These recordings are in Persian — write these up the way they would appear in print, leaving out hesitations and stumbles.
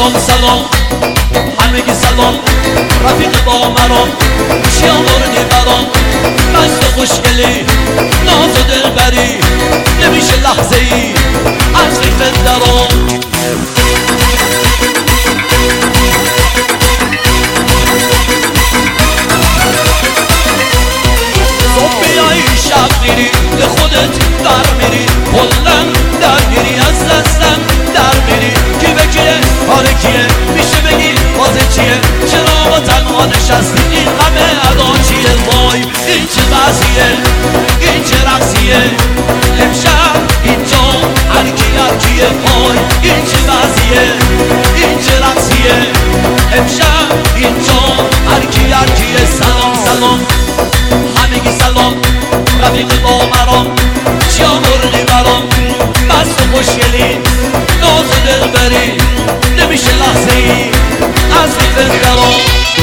سلام سلام همگی سلام رفیق با مرام چیا مردی برام مست و خوشگلی ناز و دلبری نمیشه لحظه ای از فکر درام صبح بیایی شب میری به خودت در میری کلن درگیری از دستم در میری کی به کیه حال کیه میشه بگی بازه چیه چرا با تنها نشستی این همه ادا چیه وای این چه وضعیه این چه رقصیه امشب اینجا هرکیه وای این چه وضعیه این چه رقصیه امشب اینجا هرکیه سلام سلام همگی سلام رفیق با مرام چیا مردی برام مست و خوشگلی ناز و دلبری نمیشه لحظه ای از فکر درام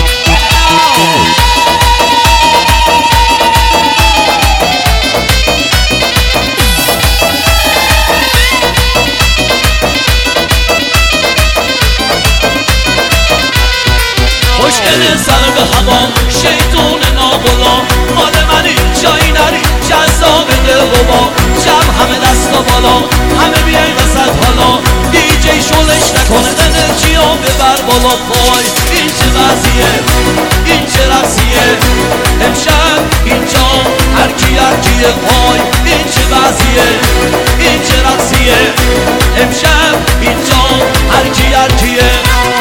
خوشگل سر به هوا شیطون ناغلا مال منی جایی نری جذاب دلربا شب همه دستا بالا همه بیای وسط حالا دیجی شلش نکنه انرژی ها ببر بالا پای این چه وضعیه این چه رقصیه امشب اینجا هرکیه پای این چه وضعیه این چه رقصیه امشب اینجا هرکیه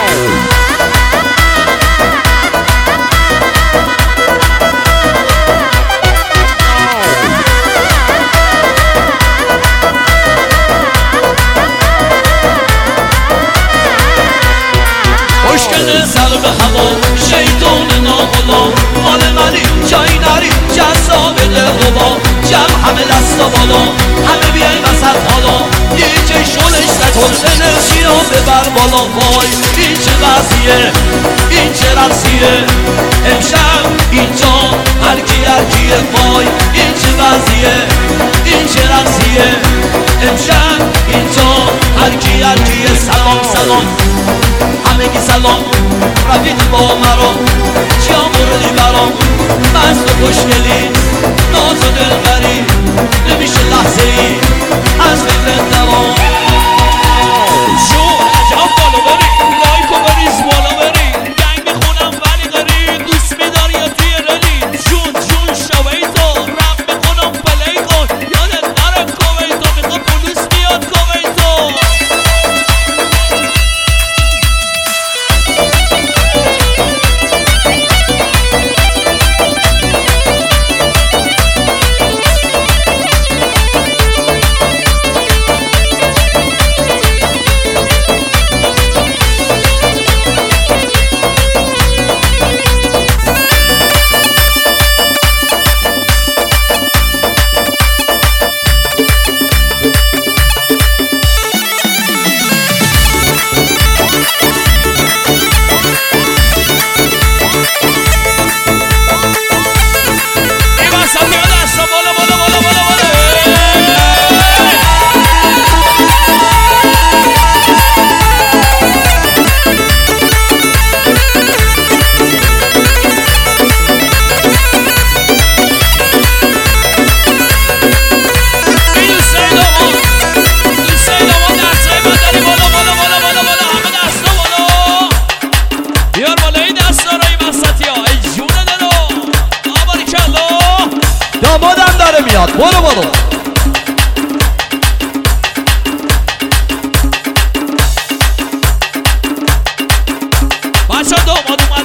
خوشگل سر به هوا شیطون ناغلا مال منی جایی نری جذاب دلربا جمع همه دستا بالا همه بیای وسط حالا دیجی شلش نکن انرژی ها ببر بالا وای این چه وضعیه این چه رقصیه امشب اینجا هرکیه وای این چه وضعیه این چه رقصیه امشب اینجا هرکیه سلام سلام همگی سلام رفیق با مرام چیا مردی برام مست و خوشگلی ناز و دلبری نمیشه لحظه ای از فکر درام شو عجب بالا بری لایکو بریز بالا بری گنگ میخونم ولی غری دوست میداری یا توی رلی جون شویتو رم میخونم پلی کن یادت نره کویتو میخوا پولیس بیاد کویتو دامادم داره میاد برو بچه داماد